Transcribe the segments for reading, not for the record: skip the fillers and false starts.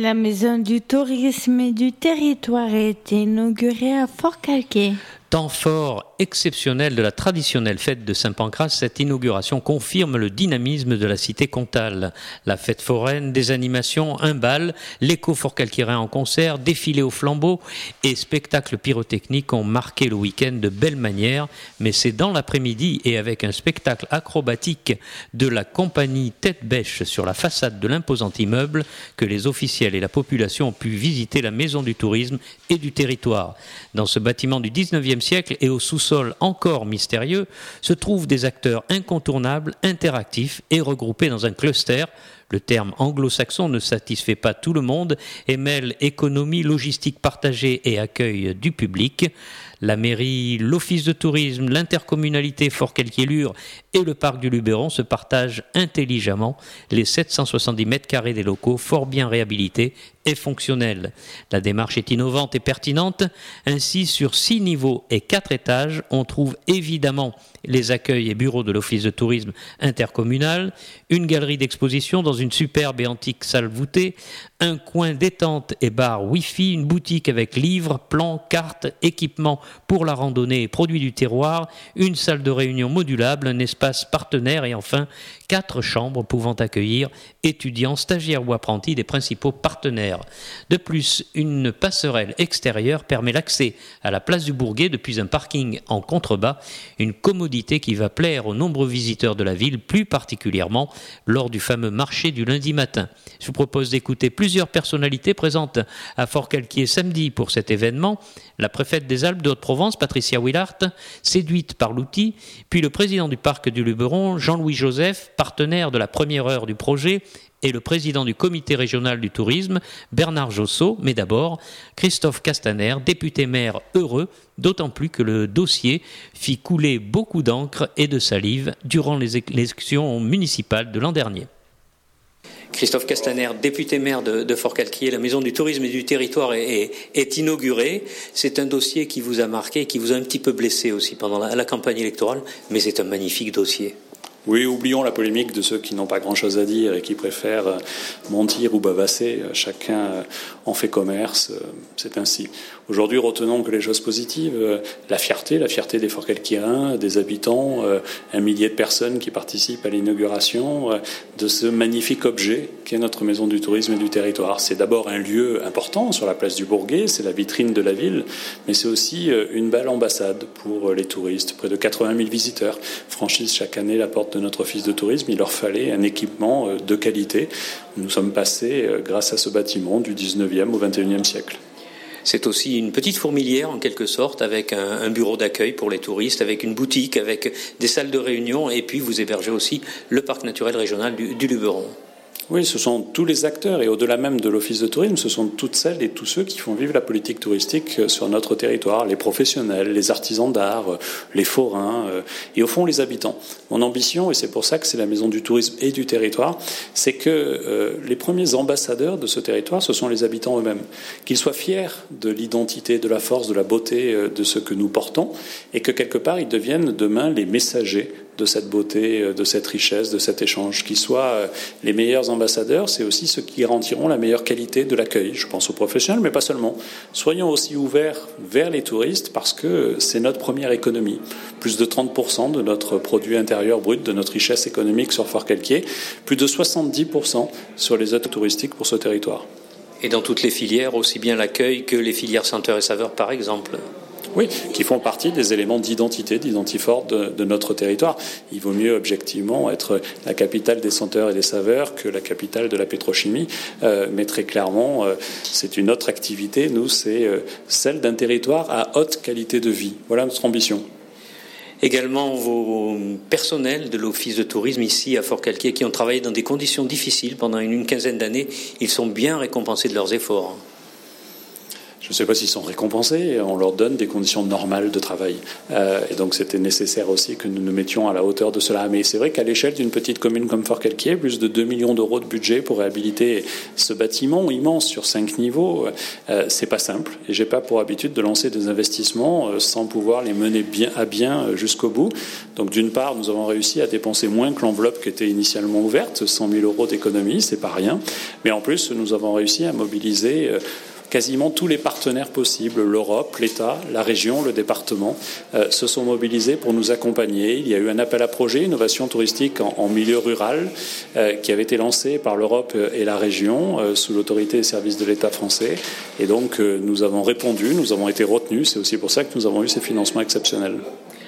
La maison du tourisme et du territoire a été inaugurée à Forcalquier. Temps fort exceptionnel de la traditionnelle fête de Saint-Pancrace, cette inauguration confirme le dynamisme de la cité comtale. La fête foraine, des animations, un bal, l'écho-forcalquierin en concert, défilé au flambeau et spectacles pyrotechniques ont marqué le week-end de belle manière, mais c'est dans l'après-midi et avec un spectacle acrobatique de la compagnie Tête Bêche sur la façade de l'imposant immeuble que les officiels et la population ont pu visiter la maison du tourisme et du territoire. Dans ce bâtiment du 19e siècle et au sous-sol encore mystérieux, se trouvent des acteurs incontournables, interactifs et regroupés dans un cluster. Le terme anglo-saxon ne satisfait pas tout le monde et mêle économie, logistique partagée et accueil du public. La mairie, l'office de tourisme, l'intercommunalité Forcalquier-Lure et le parc du Luberon se partagent intelligemment les 770 mètres carrés des locaux fort bien réhabilités et fonctionnels. La démarche est innovante et pertinente. Ainsi, sur 6 niveaux et 4 étages, on trouve évidemment les accueils et bureaux de l'office de tourisme intercommunal, une galerie d'exposition dans une superbe et antique salle voûtée, un coin détente et bar Wi-Fi, une boutique avec livres, plans, cartes, équipements pour la randonnée et produits du terroir, une salle de réunion modulable, un espace partenaire et enfin 4 chambres pouvant accueillir étudiants, stagiaires ou apprentis des principaux partenaires. De plus, une passerelle extérieure permet l'accès à la place du Bourguet depuis un parking en contrebas, une commodité qui va plaire aux nombreux visiteurs de la ville, plus particulièrement lors du fameux marché du lundi matin. Je vous propose d'écouter plusieurs personnalités présentes à Forcalquier samedi pour cet événement. La préfète des Alpes de Haute-Provence, Patricia Willart, séduite par l'outil, puis le président du parc du Luberon, Jean-Louis Joseph, partenaire de la première heure du projet, et le président du comité régional du tourisme, Bernard Jossot, mais d'abord Christophe Castaner, député-maire heureux, d'autant plus que le dossier fit couler beaucoup d'encre et de salive durant les élections municipales de l'an dernier. Christophe Castaner, député-maire de Forcalquier, la maison du tourisme et du territoire est inaugurée. C'est un dossier qui vous a marqué, qui vous a un petit peu blessé aussi pendant la campagne électorale, mais c'est un magnifique dossier. Oui, oublions la polémique de ceux qui n'ont pas grand-chose à dire et qui préfèrent mentir ou bavasser. Chacun en fait commerce, c'est ainsi. Aujourd'hui, retenons que les choses positives, la fierté des Forcalquiérains, des habitants, 1 millier de personnes qui participent à l'inauguration de ce magnifique objet qu'est notre maison du tourisme et du territoire. C'est d'abord un lieu important sur la place du Bourguet, c'est la vitrine de la ville, mais c'est aussi une belle ambassade pour les touristes. Près de 80 000 visiteurs franchissent chaque année la porte de notre office de tourisme. Il leur fallait un équipement de qualité. Nous sommes passés, grâce à ce bâtiment, du 19e au 21e siècle. C'est aussi une petite fourmilière en quelque sorte, avec un bureau d'accueil pour les touristes, avec une boutique, avec des salles de réunion, et puis vous hébergez aussi le parc naturel régional du Luberon. Oui, ce sont tous les acteurs et au-delà même de l'office de tourisme, ce sont toutes celles et tous ceux qui font vivre la politique touristique sur notre territoire, les professionnels, les artisans d'art, les forains et au fond les habitants. Mon ambition, et c'est pour ça que c'est la maison du tourisme et du territoire, c'est que les premiers ambassadeurs de ce territoire, ce sont les habitants eux-mêmes. Qu'ils soient fiers de l'identité, de la force, de la beauté de ce que nous portons et que quelque part ils deviennent demain les messagers de cette beauté, de cette richesse, de cet échange. Qu'ils soient les meilleurs ambassadeurs, c'est aussi ceux qui garantiront la meilleure qualité de l'accueil. Je pense aux professionnels, mais pas seulement. Soyons aussi ouverts vers les touristes parce que c'est notre première économie. Plus de 30% de notre produit intérieur brut, de notre richesse économique sur Forcalquier, plus de 70% sur les aides touristiques pour ce territoire. Et dans toutes les filières, aussi bien l'accueil que les filières senteurs et saveurs, par exemple. Oui, qui font partie des éléments d'identité, d'identiforts de notre territoire. Il vaut mieux objectivement être la capitale des senteurs et des saveurs que la capitale de la pétrochimie. Mais très clairement, c'est une autre activité. Nous, c'est celle d'un territoire à haute qualité de vie. Voilà notre ambition. Également vos personnels de l'office de tourisme ici à Forcalquier qui ont travaillé dans des conditions difficiles pendant une quinzaine d'années, ils sont bien récompensés de leurs efforts. Je ne sais pas s'ils sont récompensés, on leur donne des conditions normales de travail. Et donc c'était nécessaire aussi que nous nous mettions à la hauteur de cela. Mais c'est vrai qu'à l'échelle d'une petite commune comme Forcalquier, plus de 2 millions d'euros de budget pour réhabiliter ce bâtiment immense sur 5 niveaux, c'est pas simple. Et j'ai pas pour habitude de lancer des investissements sans pouvoir les mener à bien jusqu'au bout. Donc d'une part, nous avons réussi à dépenser moins que l'enveloppe qui était initialement ouverte, 100 000 euros d'économie, c'est pas rien. Mais en plus, nous avons réussi à mobiliser quasiment tous les partenaires possibles, l'Europe, l'État, la région, le département, se sont mobilisés pour nous accompagner. Il y a eu un appel à projet, innovation touristique en milieu rural, qui avait été lancé par l'Europe et la région, sous l'autorité et services de l'État français. Et donc, nous avons répondu, nous avons été retenus. C'est aussi pour ça que nous avons eu ces financements exceptionnels.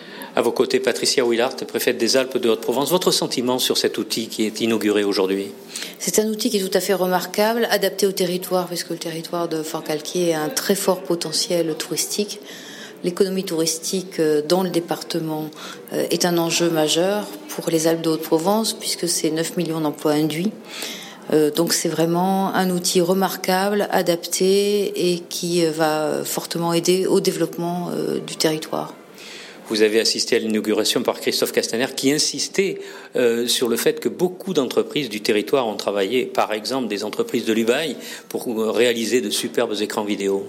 À vos côtés, Patricia Willart, préfète des Alpes de Haute-Provence. Votre sentiment sur cet outil qui est inauguré aujourd'hui? C'est un outil qui est tout à fait remarquable, adapté au territoire, puisque le territoire de Forcalquier a un très fort potentiel touristique. L'économie touristique dans le département est un enjeu majeur pour les Alpes de Haute-Provence, puisque c'est 9 millions d'emplois induits. Donc c'est vraiment un outil remarquable, adapté et qui va fortement aider au développement du territoire. Vous avez assisté à l'inauguration par Christophe Castaner qui insistait sur le fait que beaucoup d'entreprises du territoire ont travaillé, par exemple des entreprises de l'Ubaï, pour réaliser de superbes écrans vidéo.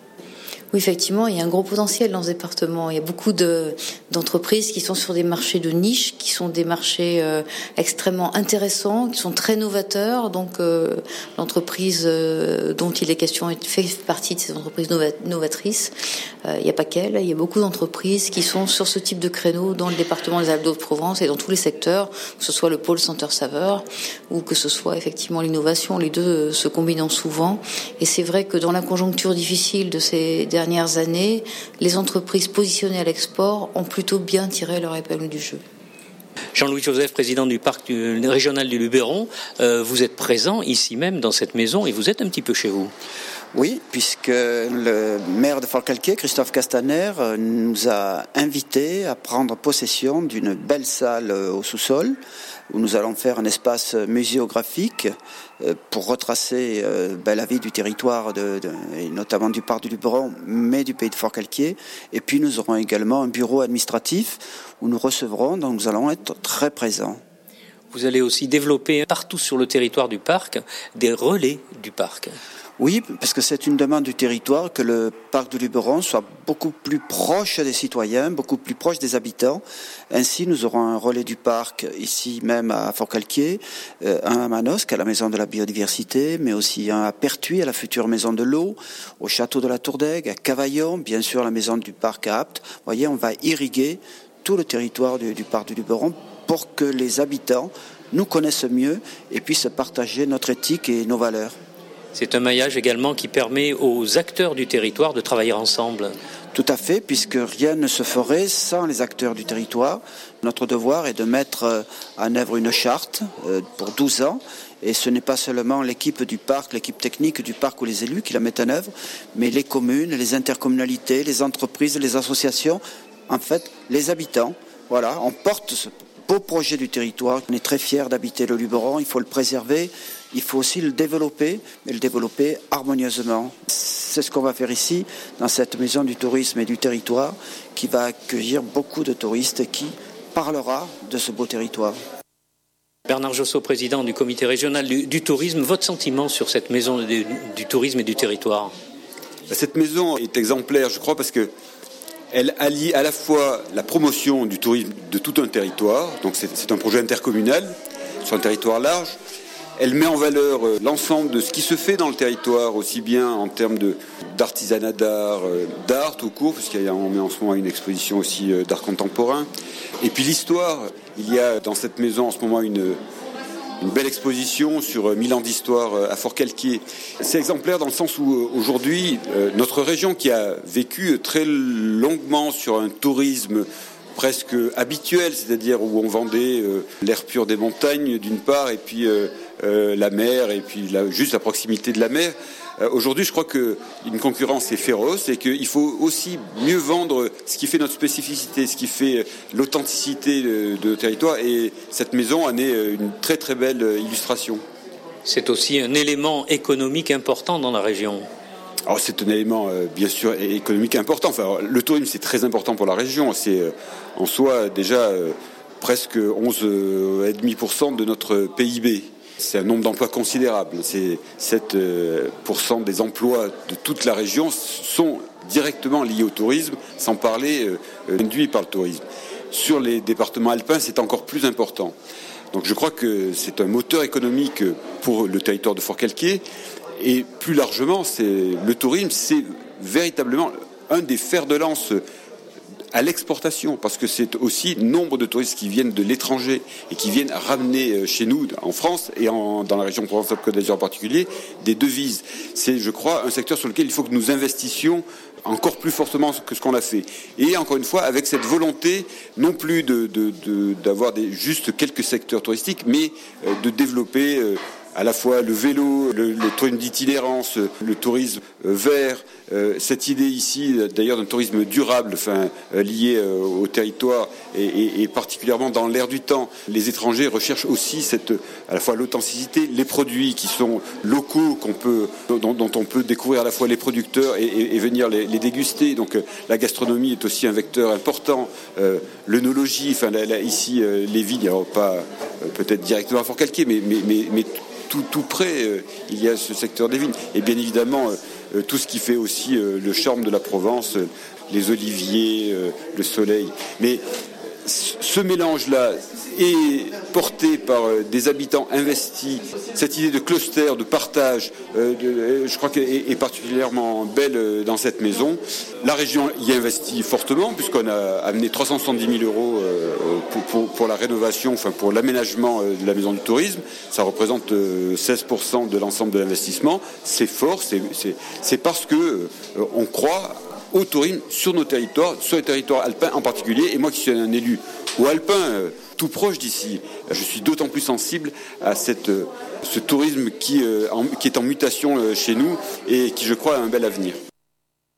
Oui, effectivement, il y a un gros potentiel dans ce département. Il y a beaucoup d'entreprises qui sont sur des marchés de niche, qui sont des marchés extrêmement intéressants, qui sont très novateurs. Donc, l'entreprise dont il est question fait partie de ces entreprises novatrices. Il n'y a pas qu'elle, il y a beaucoup d'entreprises qui sont sur ce type de créneau dans le département des Alpes de Haute-Provence et dans tous les secteurs, que ce soit le pôle senteur-saveur ou que ce soit effectivement l'innovation. Les deux se combinent souvent. Et c'est vrai que dans la conjoncture difficile de ces dernières années, les entreprises positionnées à l'export ont plutôt bien tiré leur épingle du jeu. Jean-Louis Joseph, président du parc régional du Luberon, vous êtes présent ici même dans cette maison et vous êtes un petit peu chez vous. Oui, puisque le maire de Forcalquier, Christophe Castaner, nous a invités à prendre possession d'une belle salle au sous-sol où nous allons faire un espace muséographique pour retracer la vie du territoire, et notamment du parc du Luberon, mais du pays de Forcalquier. Et puis nous aurons également un bureau administratif où nous recevrons, donc nous allons être très présents. Vous allez aussi développer partout sur le territoire du parc des relais du parc. Oui, parce que c'est une demande du territoire que le parc du Luberon soit beaucoup plus proche des citoyens, beaucoup plus proche des habitants. Ainsi, nous aurons un relais du parc ici même à Forcalquier, un à Manosque, à la maison de la biodiversité, mais aussi un à Pertuis, à la future maison de l'eau, au château de la Tourdaigue, à Cavaillon, bien sûr la maison du parc à Apt. Vous voyez, on va irriguer tout le territoire du parc du Luberon pour que les habitants nous connaissent mieux et puissent partager notre éthique et nos valeurs. C'est un maillage également qui permet aux acteurs du territoire de travailler ensemble. Tout à fait, puisque rien ne se ferait sans les acteurs du territoire. Notre devoir est de mettre en œuvre une charte pour 12 ans. Et ce n'est pas seulement l'équipe du parc, l'équipe technique du parc ou les élus qui la mettent en œuvre, mais les communes, les intercommunalités, les entreprises, les associations, en fait, les habitants. Voilà, on porte ce beau projet du territoire. On est très fiers d'habiter le Luberon, il faut le préserver. Il faut aussi le développer, mais le développer harmonieusement. C'est ce qu'on va faire ici, dans cette maison du tourisme et du territoire, qui va accueillir beaucoup de touristes et qui parlera de ce beau territoire. Bernard Josso, président du comité régional du tourisme, votre sentiment sur cette maison du tourisme et du territoire? Cette maison est exemplaire, je crois, parce qu'elle allie à la fois la promotion du tourisme de tout un territoire, donc c'est un projet intercommunal sur un territoire large. Elle met en valeur l'ensemble de ce qui se fait dans le territoire, aussi bien en termes d'artisanat d'art tout court, parce qu'on met en ce moment une exposition aussi d'art contemporain. Et puis l'histoire, il y a dans cette maison en ce moment une belle exposition sur 1000 ans d'histoire à Forcalquier. C'est exemplaire dans le sens où aujourd'hui, notre région qui a vécu très longuement sur un tourisme presque habituel, c'est-à-dire où on vendait l'air pur des montagnes d'une part et puis la mer et puis juste la proximité de la mer. Aujourd'hui, je crois qu'une concurrence est féroce et qu'il faut aussi mieux vendre ce qui fait notre spécificité, ce qui fait l'authenticité de territoire. Et cette maison en est une très très belle illustration. C'est aussi un élément économique important dans la région. Alors c'est un élément bien sûr économique important. Enfin, le tourisme c'est très important pour la région. C'est en soi déjà presque 11,5% de notre PIB. C'est un nombre d'emplois considérable. C'est 7% des emplois de toute la région sont directement liés au tourisme, sans parler induits par le tourisme. Sur les départements alpins, c'est encore plus important. Donc je crois que c'est un moteur économique pour le territoire de Forcalquier. Et plus largement, le tourisme, c'est véritablement un des fers de lance à l'exportation, parce que c'est aussi nombre de touristes qui viennent de l'étranger et qui viennent ramener chez nous, en France et dans la région Provence-Alpes-Côte d'Azur en particulier, des devises. C'est, je crois, un secteur sur lequel il faut que nous investissions encore plus fortement que ce qu'on a fait. Et encore une fois, avec cette volonté, non plus d'avoir juste quelques secteurs touristiques, mais de développer à la fois le vélo, le tourisme d'itinérance, le tourisme vert, cette idée ici d'ailleurs d'un tourisme durable, lié au territoire et particulièrement dans l'air du temps. Les étrangers recherchent aussi à la fois l'authenticité, les produits qui sont locaux, dont on peut découvrir à la fois les producteurs et venir les déguster. Donc la gastronomie est aussi un vecteur important. L'œnologie, ici les vignes, alors pas peut-être directement à Forcalquier, mais tout près, il y a ce secteur des vignes. Et bien évidemment, tout ce qui fait aussi le charme de la Provence, les oliviers, le soleil. Mais ce mélange-là est porté par des habitants investis. Cette idée de cluster, de partage, je crois qu'elle est particulièrement belle dans cette maison. La région y investit fortement, puisqu'on a amené 370 000 € pour la rénovation, pour l'aménagement de la maison du tourisme. Ça représente 16% de l'ensemble de l'investissement. C'est fort, c'est parce que on croit au tourisme sur nos territoires, sur les territoires alpins en particulier. Et moi qui suis un élu ou alpin tout proche d'ici, je suis d'autant plus sensible à ce tourisme qui est en mutation chez nous et qui, je crois, a un bel avenir.